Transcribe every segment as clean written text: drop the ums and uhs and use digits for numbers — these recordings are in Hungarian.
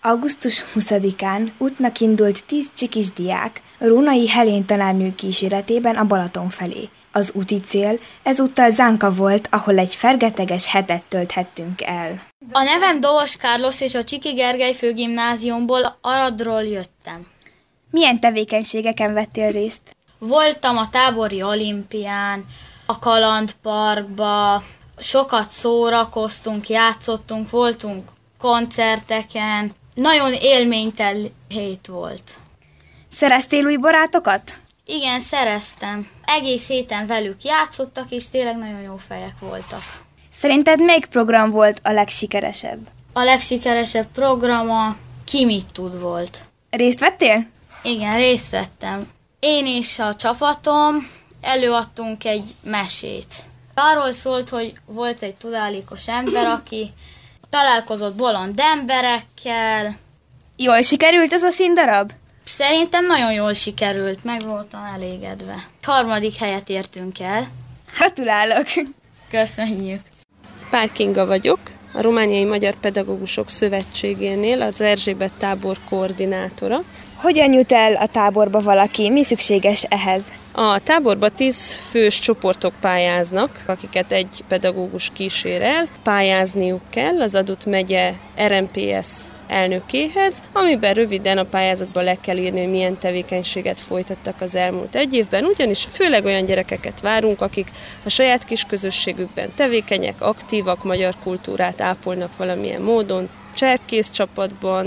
Augusztus 20-án útnak indult 10 csikis diák Rónai Helén tanárnő kíséretében a Balaton felé. Az úti cél ezúttal Zánka volt, ahol egy fergeteges hetet tölthettünk el. A nevem Dovos Carlos, és a Csiki Gergely főgimnáziumból, Aradról jöttem. Milyen tevékenységeken vettél részt? Voltam a tábori olimpián, a kalandparkba, sokat szórakoztunk, játszottunk, voltunk koncerteken. Nagyon élményteli hét volt. Szereztél új barátokat? Igen, szereztem. Egész héten velük játszottak, és tényleg nagyon jó fejek voltak. Szerinted melyik program volt a legsikeresebb? A legsikeresebb programa Ki mit tud volt. Részt vettél? Igen, részt vettem. Én és a csapatom előadtunk egy mesét. Arról szólt, hogy volt egy tudálékos ember, aki találkozott bolond emberekkel. Jól sikerült ez a színdarab? Szerintem nagyon jól sikerült, meg voltam elégedve. 3. helyet értünk el. Gratulálok! Köszönjük! Pál Kinga vagyok, a Romániai Magyar Pedagógusok Szövetségénél az Erzsébet tábor koordinátora. Hogyan jut el a táborba valaki? Mi szükséges ehhez? A táborba 10 fős csoportok pályáznak, akiket egy pedagógus kísér el. Pályázniuk kell az adott megye RMPS elnökéhez, amiben röviden a pályázatban le kell írni, hogy milyen tevékenységet folytattak az elmúlt egy évben, ugyanis főleg olyan gyerekeket várunk, akik a saját kis közösségükben tevékenyek, aktívak, magyar kultúrát ápolnak valamilyen módon, cserkész csapatban,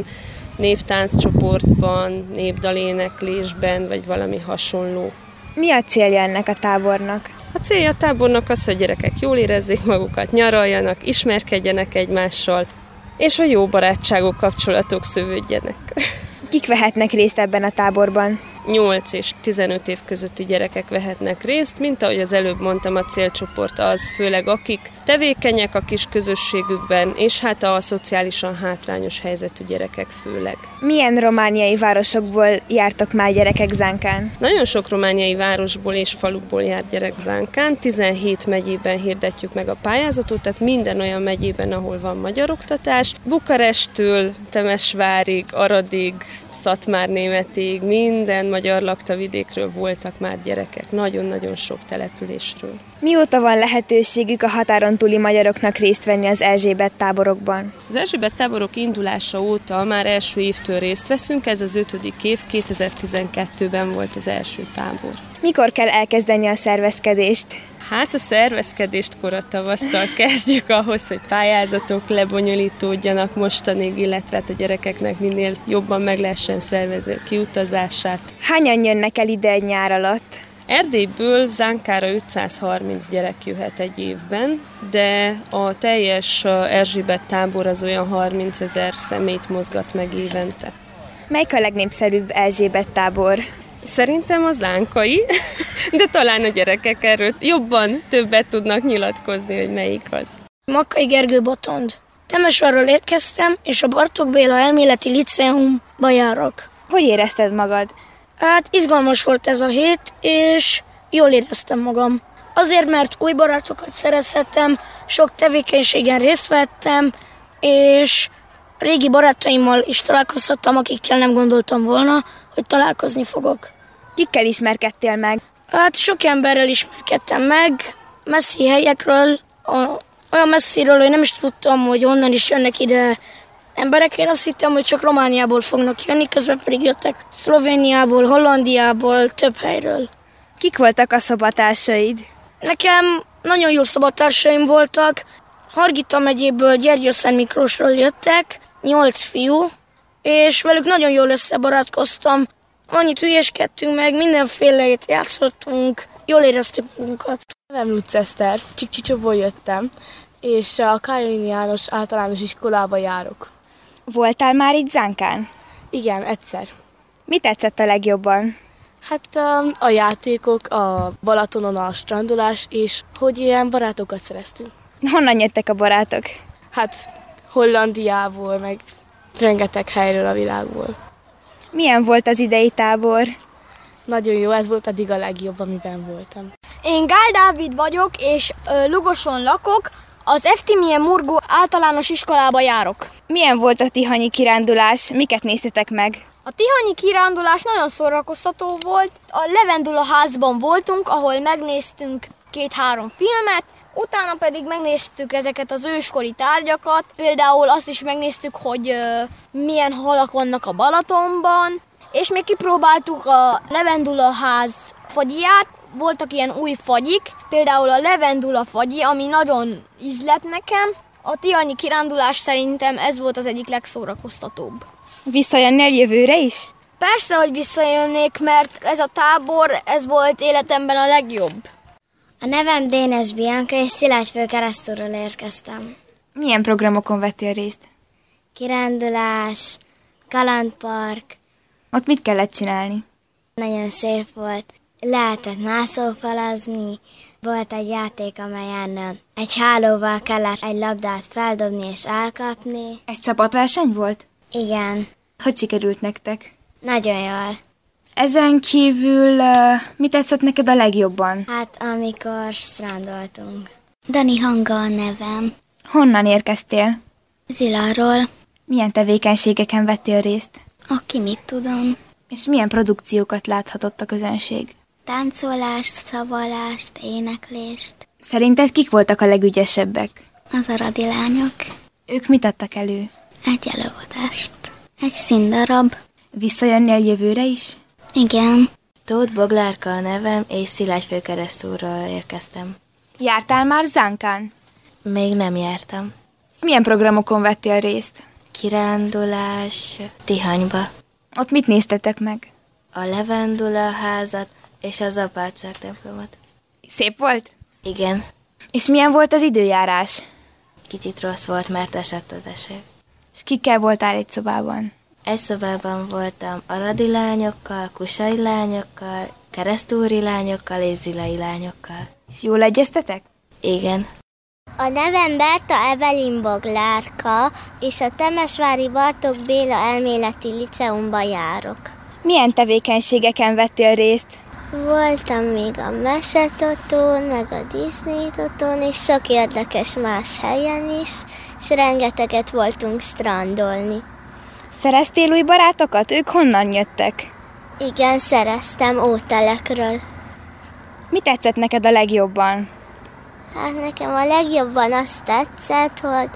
néptánccsoportban, népdaléneklésben, vagy valami hasonló. Mi a célja ennek a tábornak? A célja a tábornak az, hogy gyerekek jól érezzék magukat, nyaraljanak, ismerkedjenek egymással, és a jó barátságok, kapcsolatok szövődjenek. Kik vehetnek részt ebben a táborban? 8 és 15 év közötti gyerekek vehetnek részt, mint ahogy az előbb mondtam, a célcsoport az főleg akik tevékenyek a kis közösségükben, és hát a szociálisan hátrányos helyzetű gyerekek főleg. Milyen romániai városokból jártok már gyerekek Zánkán? Nagyon sok romániai városból és falukból jár gyerek Zánkán, 17 megyében hirdetjük meg a pályázatot, tehát minden olyan megyében, ahol van magyar oktatás. Bukaresttől Temesvárig, Aradig, Szatmárnémetig, minden magyar laktavidékről voltak már gyerekek, nagyon-nagyon sok településről. Mióta van lehetőségük a határon túli magyaroknak részt venni az Erzsébet táborokban? Az Erzsébet táborok indulása óta már első évtől részt veszünk, ez az 5. év, 2012-ben volt az első tábor. Mikor kell elkezdeni a szervezkedést? Hát a szervezkedést korai tavasszal kezdjük ahhoz, hogy pályázatok lebonyolítódjanak mostanig, illetve a gyerekeknek minél jobban meg lehessen szervezni a kiutazását. Hányan jönnek el ide egy nyár alatt? Erdélyből Zánkára 530 gyerek jöhet egy évben, de a teljes Erzsébet tábor az olyan 30 000 személyt mozgat meg évente. Melyik a legnépszerűbb Erzsébet tábor? Szerintem a zánkai, de talán a gyerekek erről jobban többet tudnak nyilatkozni, hogy melyik az. Makkai Gergő Botond. Temesvárról érkeztem, és a Bartók Béla Elméleti Liceumba járok. Hogy érezted magad? Hát izgalmas volt ez a hét, és jól éreztem magam. Azért, mert új barátokat szerezhettem, sok tevékenységen részt vettem, és régi barátaimmal is találkozhattam, akikkel nem gondoltam volna, hogy találkozni fogok. Kikkel ismerkedtél meg? Hát sok emberrel ismerkedtem meg, messzi helyekről, olyan messziről, hogy nem is tudtam, hogy onnan is jönnek ide emberek. Én azt hittem, hogy csak Romániából fognak jönni, közben pedig jöttek Szlovéniából, Hollandiából, több helyről. Kik voltak a szobatársaid? Nekem nagyon jó szobatársaim voltak. Hargita megyéből, Gyergyőszent Miklósról jöttek, 8 fiú, és velük nagyon jól összebarátkoztam. Annyit hülyeskedtünk meg, mindenfélét játszottunk, jól éreztük magunkat. Nevem Lutz Eszter, Csikcsicsóból jöttem, és a Károlyné János általános iskolába járok. Voltál már itt Zánkán? Igen, egyszer. Mi tetszett a legjobban? Hát a játékok, a Balatonon a strandolás, és hogy ilyen barátokat szereztünk. Honnan jöttek a barátok? Hát Hollandiából, meg rengeteg helyről a világból. Milyen volt az idei tábor? Nagyon jó, ez volt eddig a legjobb, amiben voltam. Én Gál Dávid vagyok, és Lugoson lakok. Az Eftimie Murgó általános iskolába járok. Milyen volt a tihanyi kirándulás? Miket néztetek meg? A tihanyi kirándulás nagyon szórakoztató volt. A Levendula házban voltunk, ahol megnéztünk 2-3 filmet, utána pedig megnéztük ezeket az őskori tárgyakat. Például azt is megnéztük, hogy milyen halak vannak a Balatonban, és még kipróbáltuk a Levendula ház fagyját. Voltak ilyen új fagyik, például a Levendula fagyi, ami nagyon ízlett nekem. A tihanyi kirándulás szerintem ez volt az egyik legszórakoztatóbb. Visszajönnél jövőre is? Persze, hogy visszajönnék, mert ez a tábor, ez volt életemben a legjobb. A nevem Dénes Bianca, és Szilágyfőkeresztúról érkeztem. Milyen programokon vettél részt? Kirándulás, kalandpark. Ott mit kellett csinálni? Nagyon szép volt. Lehetett mászófalazni, volt egy játék, amelyen egy hálóval kellett egy labdát feldobni és elkapni. Ez csapatverseny volt? Igen, Hogy sikerült nektek? nagyon jól. Ezen kívül mi tetszett neked a legjobban? Hát amikor strandoltunk. Dani Hanga a nevem. Honnan érkeztél? Ziláról. Milyen tevékenységeken vettél részt? Aki mit tudom. És milyen produkciókat láthatott a közönség? Táncolást, szavalást, éneklést. Szerinted kik voltak a legügyesebbek? Az aradi lányok. Ők mit adtak elő? Egy előadást. Egy színdarab. Visszajönnél jövőre is? Igen. Tóth Boglárka a nevem, és Szilágyfőkeresztúról érkeztem. Jártál már Zánkán? Még nem jártam. Milyen programokon vettél részt? Kirándulás Tihanyba. Ott mit néztetek meg? A Levendula házat és az apátság templomot. Szép volt? Igen, És milyen volt az időjárás? kicsit rossz volt, mert esett az eső. És kikkel voltál egy szobában? Egy szobában voltam aradi lányokkal, kusai lányokkal, keresztúri lányokkal és zilai lányokkal. És jól egyeztetek? Igen. A nevem Berta Evelyn Boglárka, és a Temesvári Bartók Béla elméleti liceumba járok. Milyen tevékenységeken vettél részt? Voltam még a Mesetotón, meg a Disney Totón, és sok érdekes más helyen is, és rengeteget voltunk strandolni. Szereztél új barátokat? Ők honnan jöttek? Igen, szereztem ótelekről. Mi tetszett neked a legjobban? Hát nekem a legjobban azt tetszett, hogy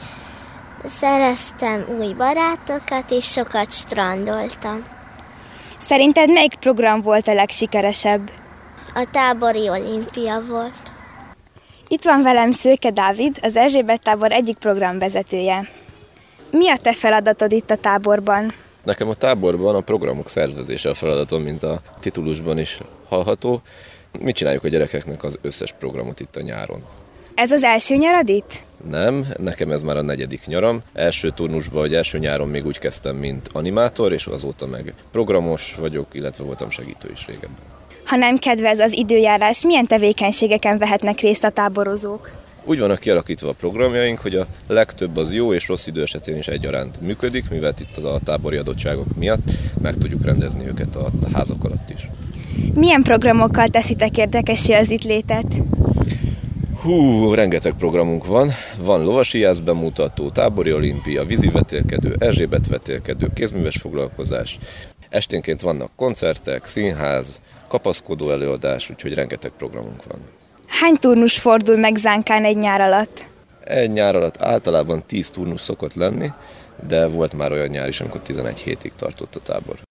szereztem új barátokat, és sokat strandoltam. Szerinted melyik program volt a legsikeresebb? A tábori olimpia volt. Itt van velem Szőke Dávid, az Erzsébet tábor egyik programvezetője. Mi a te feladatod itt a táborban? Nekem a táborban a programok szervezése a feladatom, mint a titulusban is hallható. Mi csináljuk a gyerekeknek az összes programot itt a nyáron. Ez az első nyarad itt? Nem, nekem ez már a 4. nyaram. Első turnusban, vagy első nyáron még úgy kezdtem, mint animátor, és azóta meg programos vagyok, illetve voltam segítő is régebben. Ha nem kedvez az időjárás, milyen tevékenységeken vehetnek részt a táborozók? Úgy vannak kialakítva a programjaink, hogy a legtöbb az jó és rossz idő esetén is egyaránt működik, mivel itt a tábori adottságok miatt meg tudjuk rendezni őket a házak alatt is. Milyen programokkal teszitek érdekessé az itt létet? Rengeteg programunk van. Van lovasijász bemutató, tábori olimpia, vízivetélkedő, Erzsébet vetélkedő, kézműves foglalkozás. Esténként vannak koncertek, színház, kapaszkodó előadás, úgyhogy rengeteg programunk van. Hány turnus fordul meg Zánkán egy nyár alatt? Egy nyár alatt általában 10 turnus szokott lenni, de volt már olyan nyár is, amikor 11 hétig tartott a tábor.